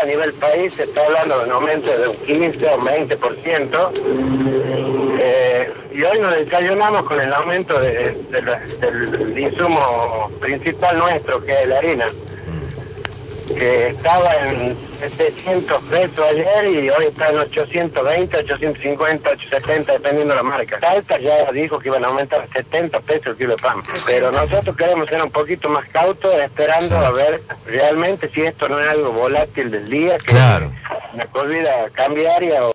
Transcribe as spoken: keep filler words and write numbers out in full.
a nivel país se está hablando de un aumento de un quince o veinte por ciento. Eh, y hoy nos desayunamos con el aumento de, de la, del insumo principal nuestro, que es la harina, que estaba en setecientos pesos ayer y hoy está en ochocientos veinte, ochocientos cincuenta, ochocientos setenta, dependiendo de la marca. Salta ya dijo que iban a aumentar setenta pesos el kilo de pan, pero nosotros queremos ser un poquito más cautos, esperando a ver realmente si esto no es algo volátil del día, que Claro. una cosa cambiaria o